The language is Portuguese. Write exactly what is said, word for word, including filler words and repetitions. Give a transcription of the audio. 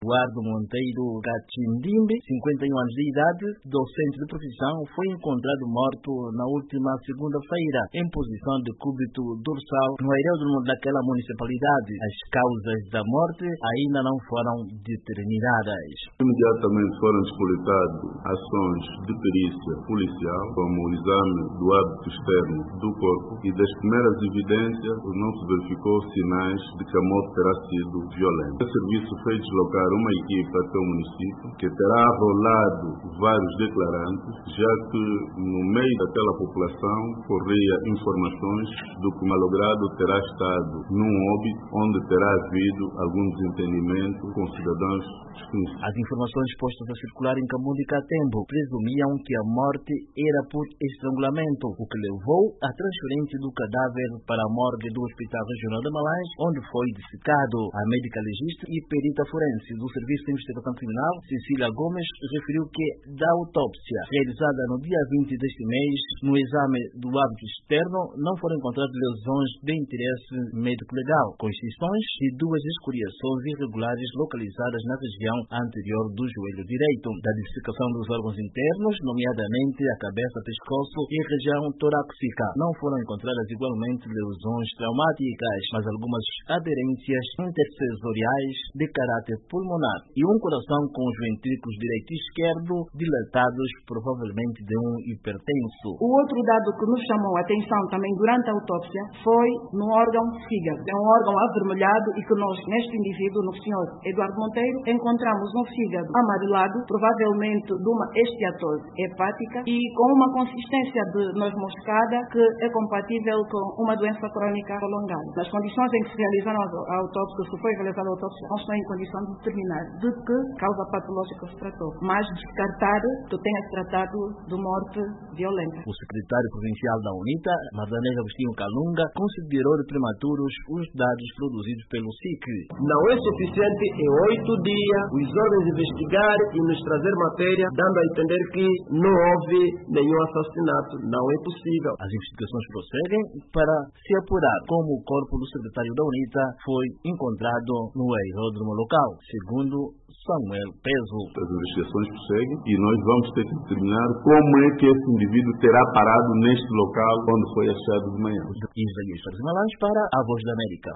Eduardo Monteiro Gatindimbe, cinquenta e um anos de idade, docente de profissão, foi encontrado morto na última segunda-feira em posição de cúbito dorsal no aeródromo daquela municipalidade. As causas da morte ainda não foram determinadas. Imediatamente foram despolitadas ações de perícia policial, como o exame do hábito externo do corpo, e das primeiras evidências não se verificou sinais de que a morte terá sido violenta. O serviço foi deslocar uma equipe até o município, que terá arrolado vários declarantes, já que no meio daquela população corria informações do que o malogrado terá estado num óbito onde terá havido algum desentendimento com cidadãos desconhecidos. As informações postas a circular em Cambum de Catembo presumiam que a morte era por estrangulamento, o que levou à transferência do cadáver para a morgue do Hospital Regional de Malanje, onde foi dissecado. A médica legista e perita forense do Serviço de Investigação Criminal, Cecília Gomes, referiu que da autópsia realizada no dia vinte deste mês, no exame do hábito externo, não foram encontradas lesões de interesse médico-legal, com exceções de duas escoriações irregulares localizadas na região anterior do joelho direito. Da dissecação dos órgãos internos, nomeadamente a cabeça, pescoço e região torácica, não foram encontradas igualmente lesões traumáticas, mas algumas aderências intersensoriais de caráter pulmonar e um coração com os ventrículos direito e esquerdo dilatados, provavelmente de um hipertenso. O outro dado que nos chamou a atenção também durante a autópsia foi no órgão fígado. É um órgão avermelhado e que nós, neste indivíduo, no senhor Eduardo Monteiro, encontramos um fígado amarelado, provavelmente de uma esteatose hepática e com uma consistência de noz moscada que é compatível com uma doença crônica prolongada. Nas condições em que se realizaram a autópsia, se foi realizada a autópsia, não estou em condição de determinar de que causa patológica se tratou, mas descartar que tenha se tratado de morte violenta. O secretário provincial da UNITA, Mardanês Agostinho Calunga, considerou de prematuros os dados produzidos pelo S I C. Não é suficiente em oito dias os órgãos investigar e nos trazer matéria, dando a entender que não houve nenhum assassinato. Não é possível. As investigações prosseguem para se apurar como o corpo do secretário da UNITA foi encontrado no aeródromo local, segundo Samuel Peso. As investigações prosseguem e nós vamos ter que determinar como é que esse indivíduo terá parado neste local onde foi achado de manhã. Isaías Malanje para a Voz da América.